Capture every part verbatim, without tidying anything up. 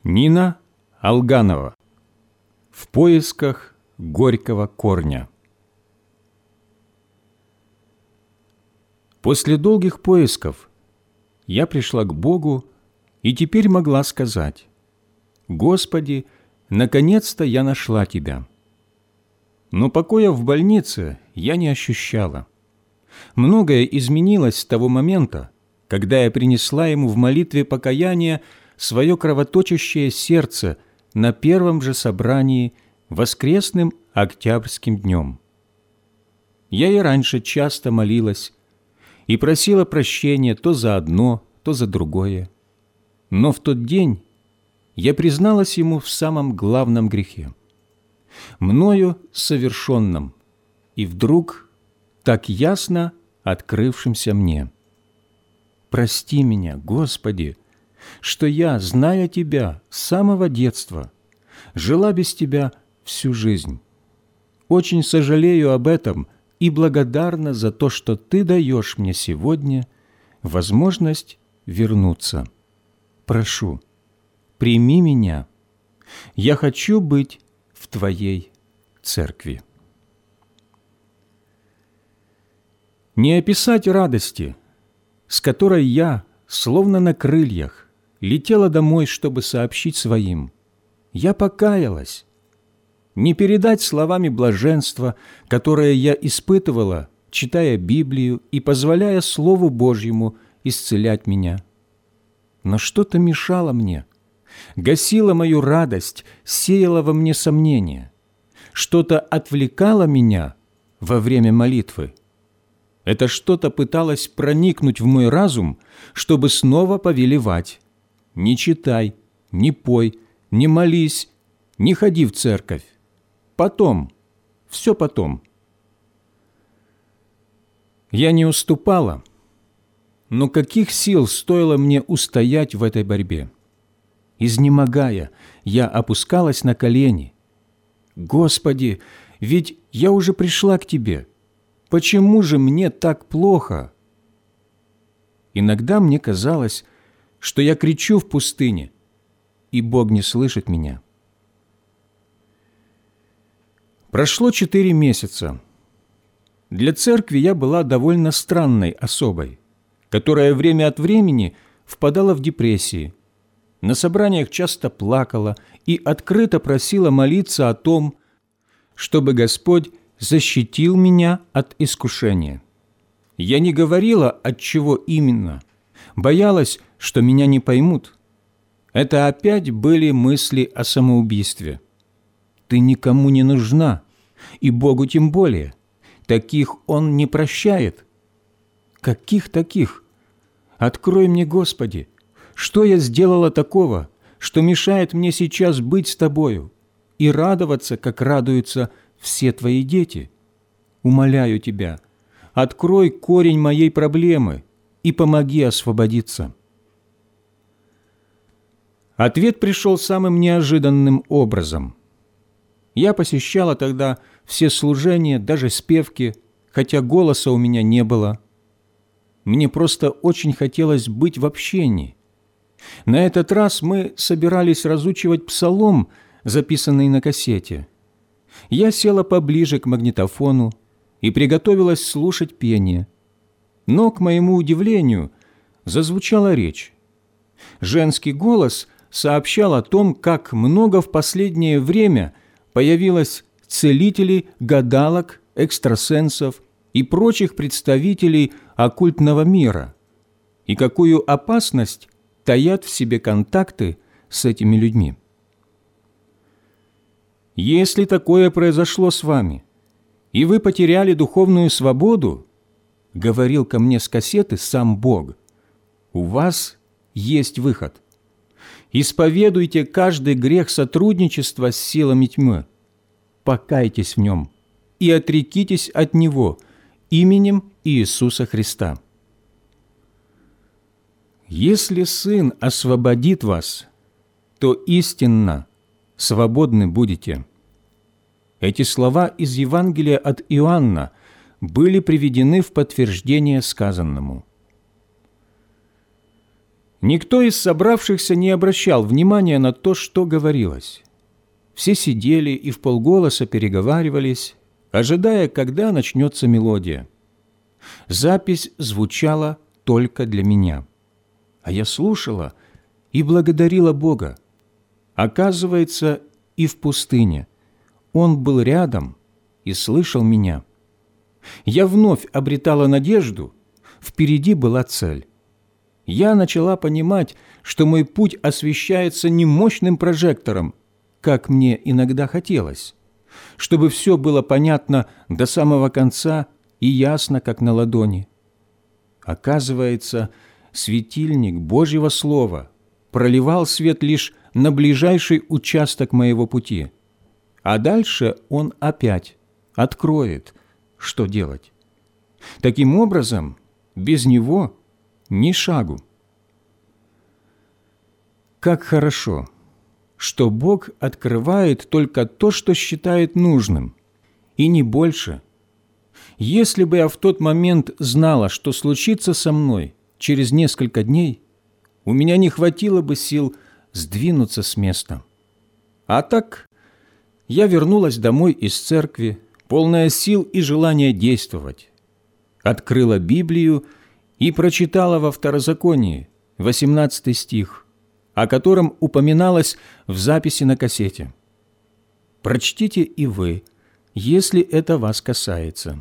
Нина Алганова. В поисках горького корня. После долгих поисков я пришла к Богу и теперь могла сказать: «Господи, наконец-то я нашла Тебя». Но покоя в больнице я не ощущала. Многое изменилось с того момента, когда я принесла Ему в молитве покаяния свое кровоточащее сердце на первом же собрании воскресным октябрьским днем. Я и раньше часто молилась и просила прощения то за одно, то за другое. Но в тот день я призналась Ему в самом главном грехе, мною совершенном, и вдруг так ясно открывшимся мне. «Прости меня, Господи, что я, зная Тебя с самого детства, жила без Тебя всю жизнь. Очень сожалею об этом и благодарна за то, что Ты даешь мне сегодня возможность вернуться. Прошу, прими меня. Я хочу быть в Твоей церкви». Не описать радости, с которой я, словно на крыльях, летела домой, чтобы сообщить своим: «Я покаялась». Не передать словами блаженства, которое я испытывала, читая Библию и позволяя Слову Божьему исцелять меня. Но что-то мешало мне, гасило мою радость, сеяло во мне сомнения. Что-то отвлекало меня во время молитвы. Это что-то пыталось проникнуть в мой разум, чтобы снова повелевать: «Не читай, не пой, не молись, не ходи в церковь. Потом, все потом». Я не уступала, но каких сил стоило мне устоять в этой борьбе? Изнемогая, я опускалась на колени. «Господи, ведь я уже пришла к Тебе. Почему же мне так плохо?» Иногда мне казалось, что я кричу в пустыне, и Бог не слышит меня. Прошло четыре месяца. Для церкви я была довольно странной особой, которая время от времени впадала в депрессии, на собраниях часто плакала и открыто просила молиться о том, чтобы Господь защитил меня от искушения. Я не говорила, от чего именно, боялась, что меня не поймут. Это опять были мысли о самоубийстве. «Ты никому не нужна, и Богу тем более. Таких Он не прощает». Каких таких? Открой мне, Господи, что я сделала такого, что мешает мне сейчас быть с Тобою и радоваться, как радуются все Твои дети? Умоляю Тебя, открой корень моей проблемы и помоги освободиться. Ответ пришел самым неожиданным образом. Я посещала тогда все служения, даже спевки, хотя голоса у меня не было. Мне просто очень хотелось быть в общении. На этот раз мы собирались разучивать псалом, записанный на кассете. Я села поближе к магнитофону и приготовилась слушать пение. Но, к моему удивлению, зазвучала речь. Женский голос сообщал о том, как много в последнее время появилось целителей, гадалок, экстрасенсов и прочих представителей оккультного мира, и какую опасность таят в себе контакты с этими людьми. Если такое произошло с вами, и вы потеряли духовную свободу, говорил ко мне с кассеты сам Бог, у вас есть выход. Исповедуйте каждый грех сотрудничества с силами тьмы, покайтесь в нем и отрекитесь от него именем Иисуса Христа. Если Сын освободит вас, то истинно свободны будете. Эти слова из Евангелия от Иоанна были приведены в подтверждение сказанному. Никто из собравшихся не обращал внимания на то, что говорилось. Все сидели и вполголоса переговаривались, ожидая, когда начнется мелодия. Запись звучала только для меня, а я слушала и благодарила Бога. Оказывается, и в пустыне Он был рядом и слышал меня. Я вновь обретала надежду, впереди была цель. Я начала понимать, что мой путь освещается не мощным прожектором, как мне иногда хотелось, чтобы все было понятно до самого конца и ясно, как на ладони. Оказывается, светильник Божьего Слова проливал свет лишь на ближайший участок моего пути, а дальше он опять откроет, что делать. Таким образом, без него ни шагу. Как хорошо, что Бог открывает только то, что считает нужным, и не больше. Если бы я в тот момент знала, что случится со мной через несколько дней, у меня не хватило бы сил сдвинуться с места. А так я вернулась домой из церкви, полная сил и желания действовать. Открыла Библию и прочитала во Второзаконии восемнадцатый стих, о котором упоминалось в записи на кассете. Прочтите и вы, если это вас касается.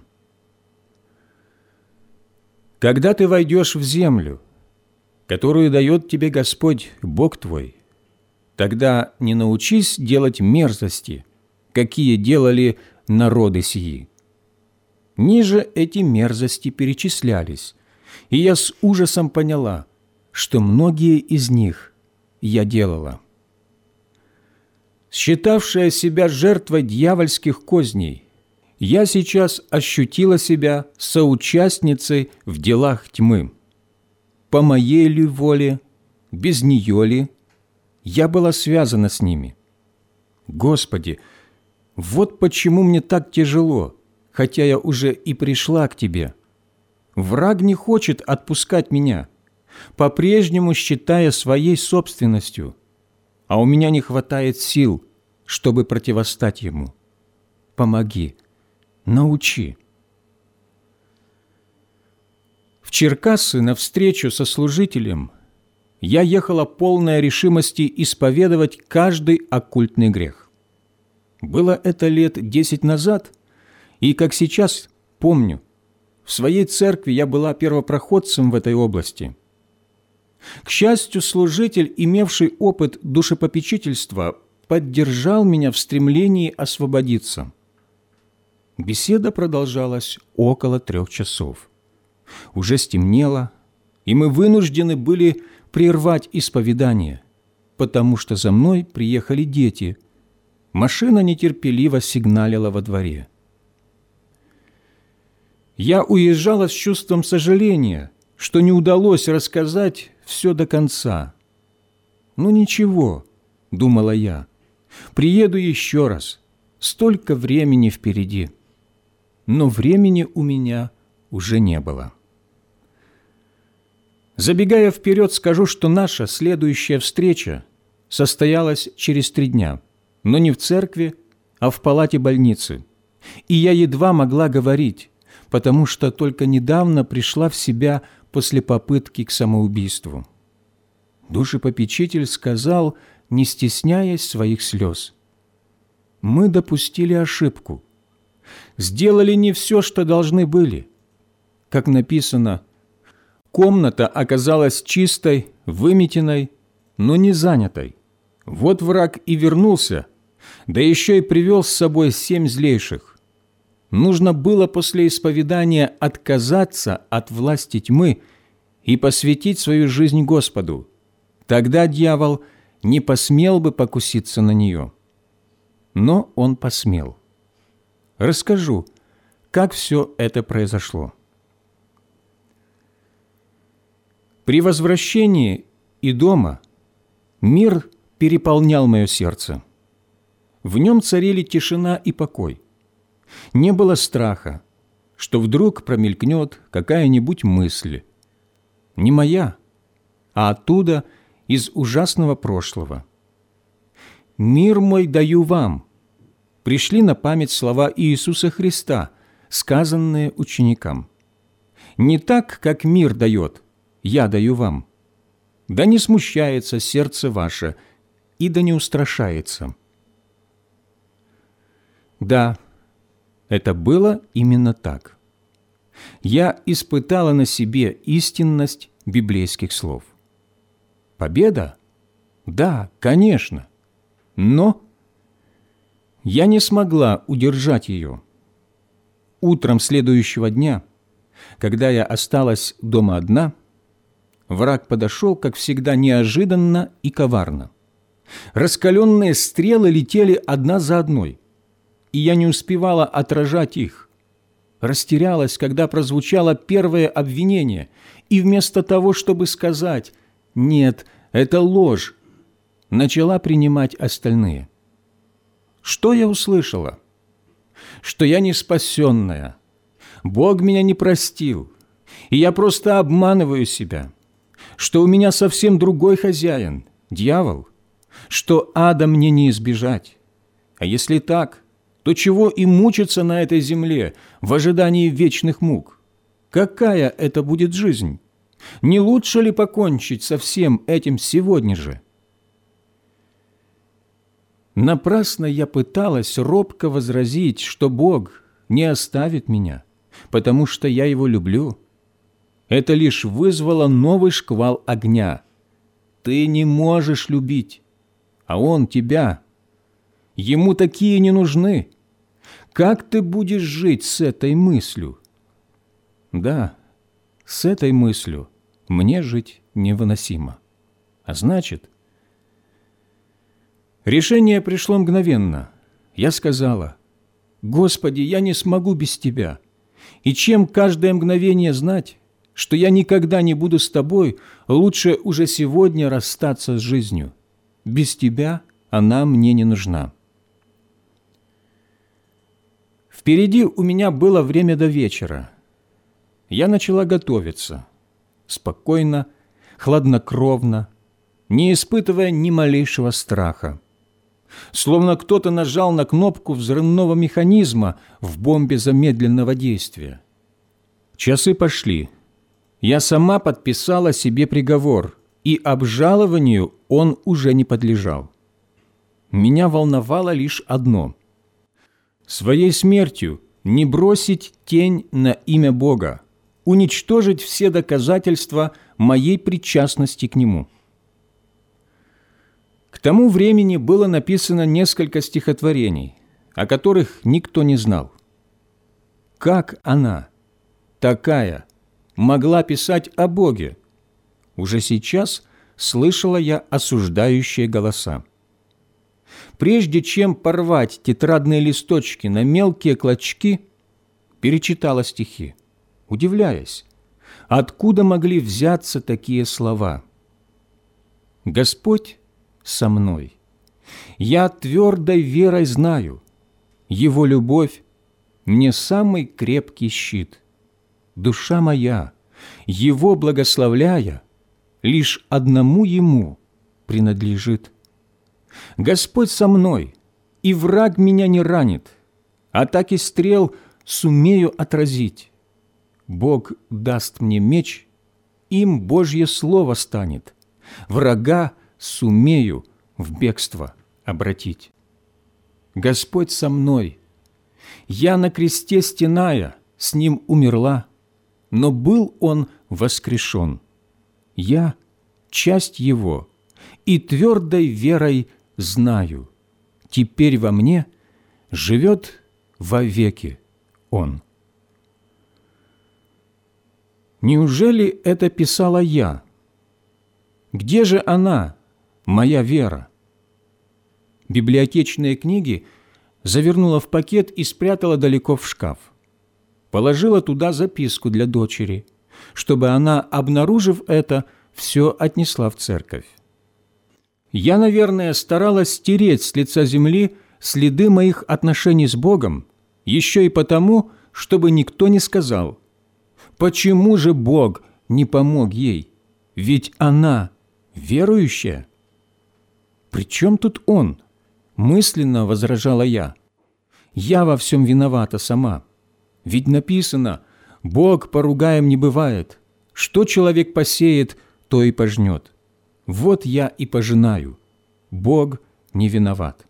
Когда ты войдешь в землю, которую дает тебе Господь, Бог твой, тогда не научись делать мерзости, какие делали народы сии. Ниже эти мерзости перечислялись, и я с ужасом поняла, что многие из них я делала. Считавшая себя жертвой дьявольских козней, я сейчас ощутила себя соучастницей в делах тьмы. По моей ли воле, без нее ли, я была связана с ними. Господи, вот почему мне так тяжело, хотя я уже и пришла к Тебе. Враг не хочет отпускать меня, по-прежнему считая своей собственностью, а у меня не хватает сил, чтобы противостать ему. Помоги, научи. В Черкассы на встречу со служителем я ехала полная решимости исповедовать каждый оккультный грех. Было это лет десять назад, и, как сейчас, помню, в своей церкви я была первопроходцем в этой области. К счастью, служитель, имевший опыт душепопечительства, поддержал меня в стремлении освободиться. Беседа продолжалась около трех часов. Уже стемнело, и мы вынуждены были прервать исповедание, потому что за мной приехали дети. Машина нетерпеливо сигналила во дворе. Я уезжала с чувством сожаления, что не удалось рассказать все до конца. «Ну ничего», — думала я, — «приеду еще раз, столько времени впереди». Но времени у меня уже не было. Забегая вперед, скажу, что наша следующая встреча состоялась через три дня, но не в церкви, а в палате больницы, и я едва могла говорить, потому что только недавно пришла в себя после попытки к самоубийству. Душепопечитель сказал, не стесняясь своих слез: «Мы допустили ошибку, сделали не все, что должны были. Как написано, комната оказалась чистой, выметенной, но не занятой. Вот враг и вернулся, да еще и привел с собой семь злейших. Нужно было после исповедания отказаться от власти тьмы и посвятить свою жизнь Господу. Тогда дьявол не посмел бы покуситься на нее. Но он посмел. Расскажу, как все это произошло. При возвращении и дома мир переполнял мое сердце. В нем царили тишина и покой. Не было страха, что вдруг промелькнет какая-нибудь мысль. Не моя, а оттуда – из ужасного прошлого. «Мир мой даю вам» пришли на память слова Иисуса Христа, сказанные ученикам. «Не так, как мир дает, я даю вам. Да не смущается сердце ваше, и да не устрашается». Да, это было именно так. Я испытала на себе истинность библейских слов. Победа? Да, конечно. Но я не смогла удержать ее. Утром следующего дня, когда я осталась дома одна, враг подошел, как всегда, неожиданно и коварно. Раскаленные стрелы летели одна за одной, и я не успевала отражать их. Растерялась, когда прозвучало первое обвинение, и вместо того, чтобы сказать «нет, это ложь», начала принимать остальные. Что я услышала? Что я не спасенная, Бог меня не простил, и я просто обманываю себя, что у меня совсем другой хозяин, дьявол, что ада мне не избежать. А если так, то чего и мучиться на этой земле в ожидании вечных мук? Какая это будет жизнь? Не лучше ли покончить со всем этим сегодня же? Напрасно я пыталась робко возразить, что Бог не оставит меня, потому что я Его люблю. Это лишь вызвало новый шквал огня. Ты не можешь любить, а Он тебя. Ему такие не нужны. Как ты будешь жить с этой мыслью? Да, с этой мыслью мне жить невыносимо. А значит, решение пришло мгновенно. Я сказала: «Господи, я не смогу без Тебя. И чем каждое мгновение знать, что я никогда не буду с Тобой, лучше уже сегодня расстаться с жизнью. Без Тебя она мне не нужна». Впереди у меня было время до вечера. Я начала готовиться. Спокойно, хладнокровно, не испытывая ни малейшего страха. Словно кто-то нажал на кнопку взрывного механизма в бомбе замедленного действия. Часы пошли. Я сама подписала себе приговор, и обжалованию он уже не подлежал. Меня волновало лишь одно – своей смертью не бросить тень на имя Бога, уничтожить все доказательства моей причастности к Нему. К тому времени было написано несколько стихотворений, о которых никто не знал. Как она, такая, могла писать о Боге? Уже сейчас слышала я осуждающие голоса. Прежде чем порвать тетрадные листочки на мелкие клочки, перечитала стихи, удивляясь, откуда могли взяться такие слова. «Господь со мной. Я твердой верой знаю, Его любовь мне самый крепкий щит. Душа моя, Его благословляя, лишь одному Ему принадлежит. Господь со мной, и враг меня не ранит, атаки стрел сумею отразить. Бог даст мне меч, им Божье слово станет, врага сумею в бегство обратить. Господь со мной, я на кресте стеная, с Ним умерла, но был Он воскрешен. Я часть Его, и твердой верой знаю, теперь во мне живет вовеки Он». Неужели это писала я? Где же она, моя вера? Библиотечные книги завернула в пакет и спрятала далеко в шкаф. Положила туда записку для дочери, чтобы она, обнаружив это, все отнесла в церковь. Я, наверное, старалась стереть с лица земли следы моих отношений с Богом, еще и потому, чтобы никто не сказал: почему же Бог не помог ей? Ведь она верующая. «При чем тут он?» – мысленно возражала я. «Я во всем виновата сама. Ведь написано, Бог поругаем не бывает. Что человек посеет, то и пожнет. Вот я и пожинаю. Бог не виноват».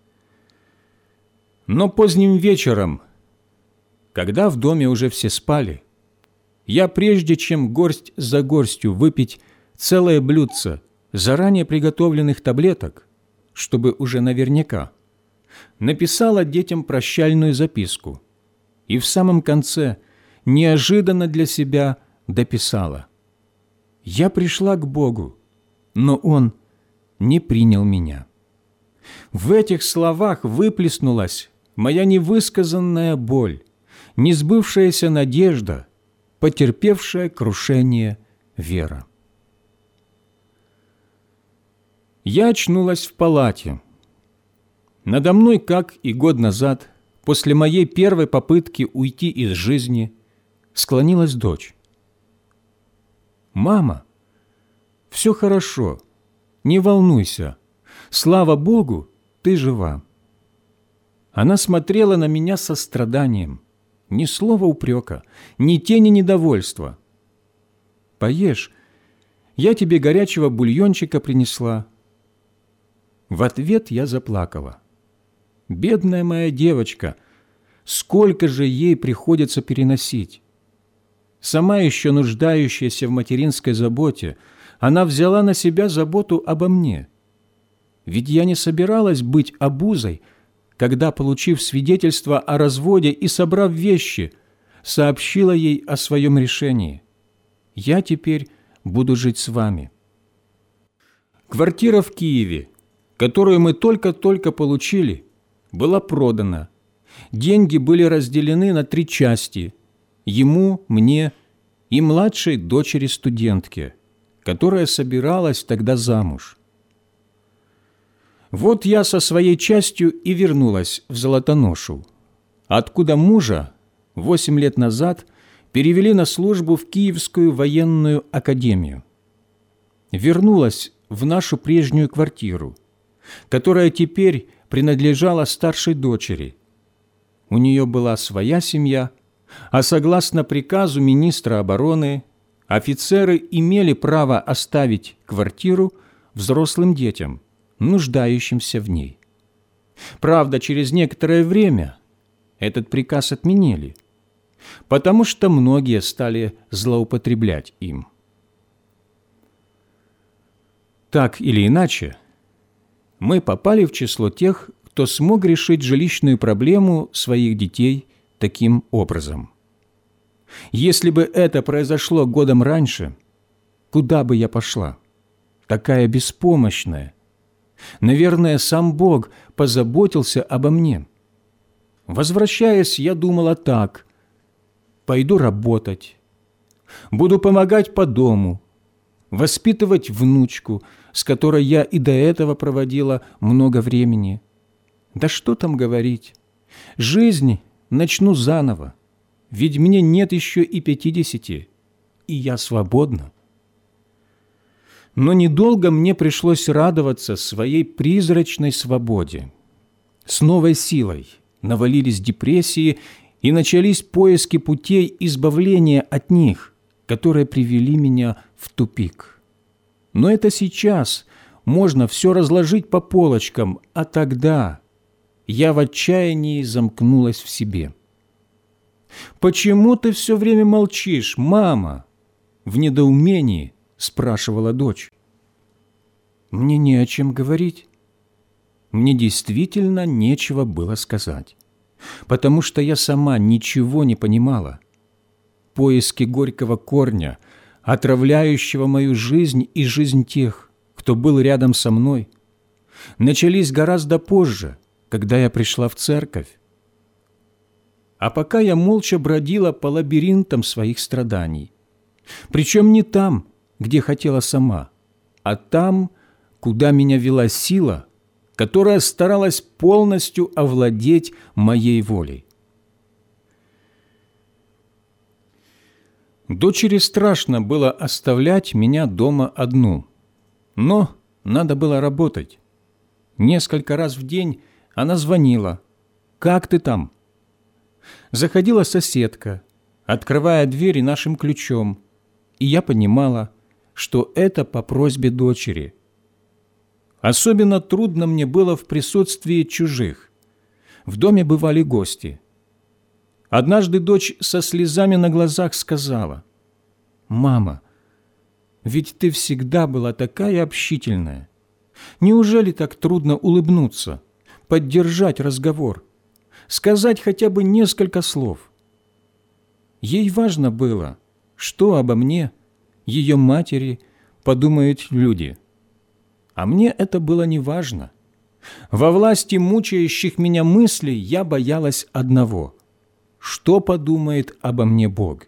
Но поздним вечером, когда в доме уже все спали, я, прежде чем горсть за горстью выпить целое блюдце заранее приготовленных таблеток, чтобы уже наверняка, написала детям прощальную записку и в самом конце неожиданно для себя дописала: «Я пришла к Богу, но Он не принял меня». В этих словах выплеснулась моя невысказанная боль, несбывшаяся надежда, потерпевшая крушение вера. Я очнулась в палате. Надо мной, как и год назад, после моей первой попытки уйти из жизни, склонилась дочь. «Мама, все хорошо, не волнуйся, слава Богу, ты жива». Она смотрела на меня со страданием, ни слова упрека, ни тени недовольства. «Поешь, я тебе горячего бульончика принесла». В ответ я заплакала. Бедная моя девочка, сколько же ей приходится переносить. Сама еще нуждающаяся в материнской заботе, она взяла на себя заботу обо мне. Ведь я не собиралась быть обузой, когда, получив свидетельство о разводе и собрав вещи, сообщила ей о своем решении. «Я теперь буду жить с вами». Квартира в Киеве, которую мы только-только получили, была продана. Деньги были разделены на три части – ему, мне и младшей дочери-студентке, которая собиралась тогда замуж. Вот я со своей частью и вернулась в Золотоношу, откуда мужа восемь лет назад перевели на службу в Киевскую военную академию. Вернулась в нашу прежнюю квартиру, которая теперь принадлежала старшей дочери. У нее была своя семья, а согласно приказу министра обороны офицеры имели право оставить квартиру взрослым детям, нуждающимся в ней. Правда, через некоторое время этот приказ отменили, потому что многие стали злоупотреблять им. Так или иначе, мы попали в число тех, кто смог решить жилищную проблему своих детей таким образом. Если бы это произошло годом раньше, куда бы я пошла? Такая беспомощная. Наверное, сам Бог позаботился обо мне. Возвращаясь, я думала так: пойду работать, буду помогать по дому, воспитывать внучку, с которой я и до этого проводила много времени. Да что там говорить, жизнь начну заново, ведь мне нет еще и пятидесяти, и я свободна. Но недолго мне пришлось радоваться своей призрачной свободе. С новой силой навалились депрессии, и начались поиски путей избавления от них, которые привели меня в тупик. Но это сейчас можно все разложить по полочкам, а тогда я в отчаянии замкнулась в себе. «Почему ты все время молчишь, мама?» В недоумении спрашивала дочь. Мне не о чем говорить. Мне действительно нечего было сказать, потому что я сама ничего не понимала. Поиски горького корня, отравляющего мою жизнь и жизнь тех, кто был рядом со мной, начались гораздо позже, когда я пришла в церковь. А пока я молча бродила по лабиринтам своих страданий, причем не там, где хотела сама, а там, куда меня вела сила, которая старалась полностью овладеть моей волей. Дочери страшно было оставлять меня дома одну, но надо было работать. Несколько раз в день она звонила: «Как ты там?» Заходила соседка, открывая двери нашим ключом, и я понимала, что это по просьбе дочери. Особенно трудно мне было в присутствии чужих. В доме бывали гости. Однажды дочь со слезами на глазах сказала: «Мама, ведь ты всегда была такая общительная. Неужели так трудно улыбнуться, поддержать разговор, сказать хотя бы несколько слов?» Ей важно было, что обо мне, ее матери, подумают люди. А мне это было не важно. Во власти мучающих меня мыслей я боялась одного: что подумает обо мне Бог?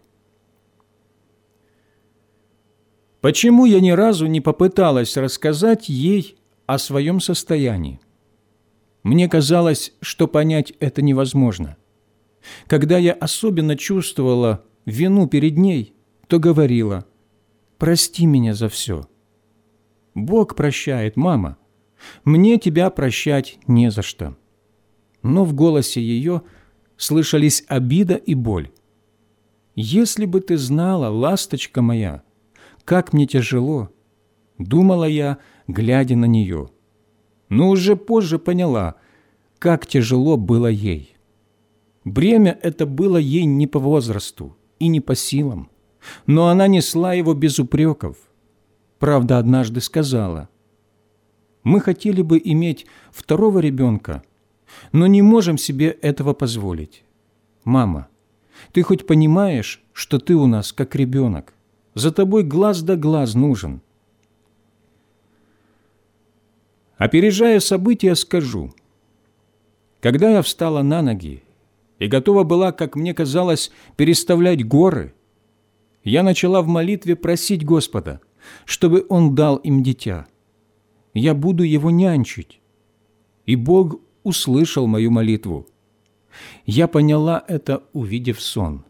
Почему я ни разу не попыталась рассказать ей о своем состоянии? Мне казалось, что понять это невозможно. Когда я особенно чувствовала вину перед ней, то говорила: «Прости меня за все». «Бог прощает, мама. Мне тебя прощать не за что». Но в голосе ее слышались обида и боль. «Если бы ты знала, ласточка моя, как мне тяжело», — думала я, глядя на нее. Но уже позже поняла, как тяжело было ей. Бремя это было ей не по возрасту и не по силам, но она несла его без упреков. Правда, однажды сказала: «Мы хотели бы иметь второго ребенка, но не можем себе этого позволить. Мама, ты хоть понимаешь, что ты у нас как ребенок? За тобой глаз да глаз нужен». Опережая события, скажу: когда я встала на ноги и готова была, как мне казалось, переставлять горы, я начала в молитве просить Господа, чтобы Он дал им дитя. Я буду его нянчить. И Бог услышал мою молитву. Я поняла это, увидев сон.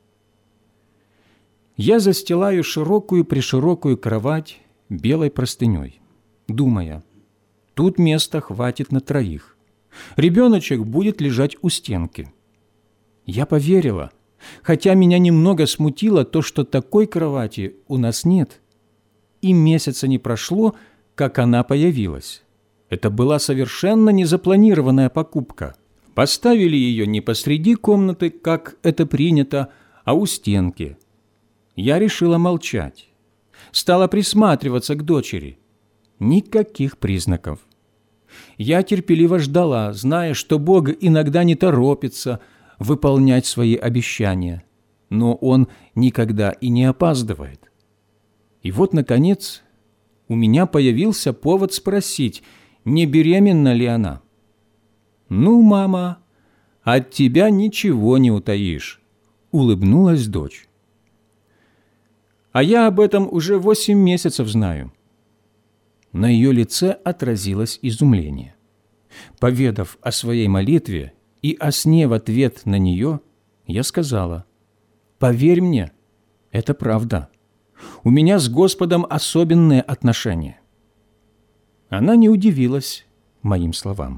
Я застилаю широкую-приширокую кровать белой простыней, думая: тут места хватит на троих. Ребеночек будет лежать у стенки. Я поверила, хотя меня немного смутило то, что такой кровати у нас нет. И месяца не прошло, как она появилась. Это была совершенно незапланированная покупка. Поставили ее не посреди комнаты, как это принято, а у стенки. Я решила молчать. Стала присматриваться к дочери. Никаких признаков. Я терпеливо ждала, зная, что Бог иногда не торопится выполнять свои обещания, но Он никогда и не опаздывает. И вот, наконец, у меня появился повод спросить, не беременна ли она. «Ну, мама, от тебя ничего не утаишь», — улыбнулась дочь. «А я об этом уже восемь месяцев знаю». На ее лице отразилось изумление. Поведав о своей молитве и о сне в ответ на нее, я сказала: «Поверь мне, это правда. У меня с Господом особенные отношения». Она не удивилась моим словам.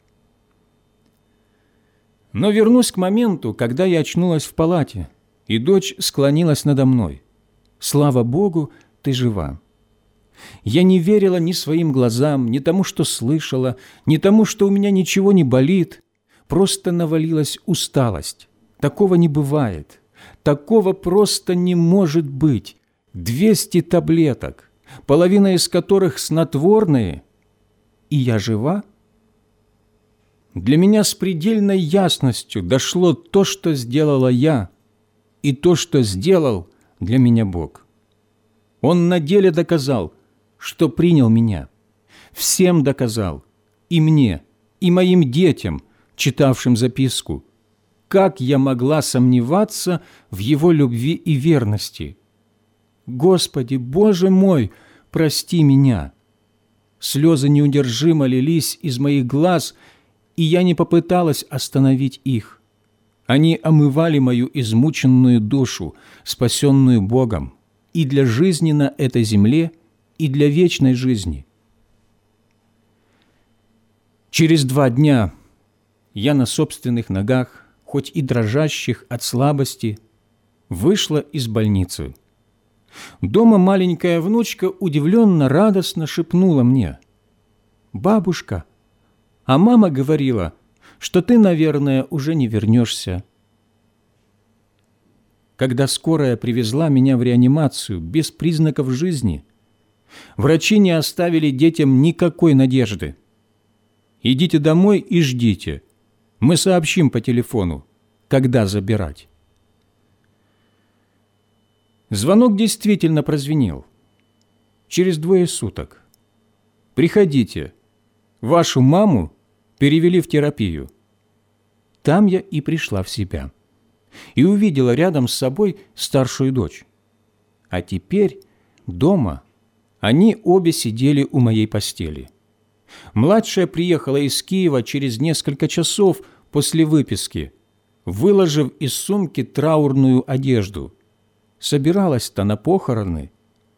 Но вернусь к моменту, когда я очнулась в палате, и дочь склонилась надо мной. «Слава Богу, ты жива». Я не верила ни своим глазам, ни тому, что слышала, ни тому, что у меня ничего не болит. Просто навалилась усталость. Такого не бывает. Такого просто не может быть. Двести таблеток, половина из которых снотворные, и я жива? Для меня с предельной ясностью дошло то, что сделала я, и то, что сделал для меня Бог. Он на деле доказал, что принял меня. Всем доказал, и мне, и моим детям, читавшим записку, как я могла сомневаться в Его любви и верности. Господи, Боже мой, прости меня! Слезы неудержимо лились из моих глаз, и я не попыталась остановить их. Они омывали мою измученную душу, спасенную Богом, и для жизни на этой земле, и для вечной жизни. Через два дня я на собственных ногах, хоть и дрожащих от слабости, вышла из больницы. Дома маленькая внучка удивленно, радостно шепнула мне: «Бабушка, а мама говорила, что ты, наверное, уже не вернешься». Когда скорая привезла меня в реанимацию без признаков жизни, врачи не оставили детям никакой надежды. «Идите домой и ждите. Мы сообщим по телефону, когда забирать». Звонок действительно прозвенел. Через двое суток. «Приходите. Вашу маму перевели в терапию». Там я и пришла в себя. И увидела рядом с собой старшую дочь. А теперь дома они обе сидели у моей постели. Младшая приехала из Киева через несколько часов после выписки, выложив из сумки траурную одежду. Собиралась-то на похороны.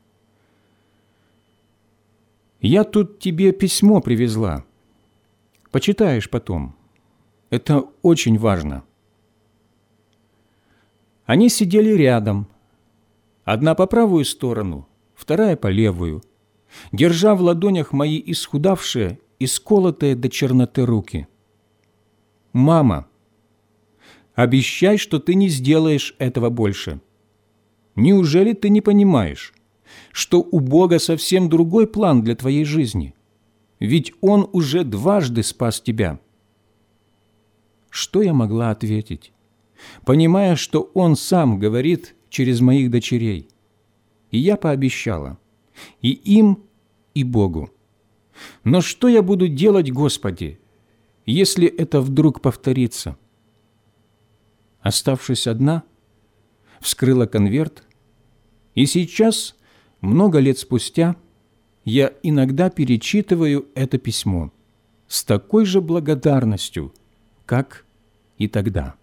«Я тут тебе письмо привезла. Почитаешь потом. Это очень важно». Они сидели рядом, одна по правую сторону, вторая по левую, держа в ладонях мои исхудавшие и сколотые до черноты руки. «Мама, обещай, что ты не сделаешь этого больше. Неужели ты не понимаешь, что у Бога совсем другой план для твоей жизни? Ведь Он уже дважды спас тебя». Что я могла ответить, понимая, что Он сам говорит через моих дочерей? И я пообещала и им, и Богу. Но что я буду делать, Господи, если это вдруг повторится? Оставшись одна, вскрыла конверт, и сейчас, много лет спустя, я иногда перечитываю это письмо с такой же благодарностью, как и тогда.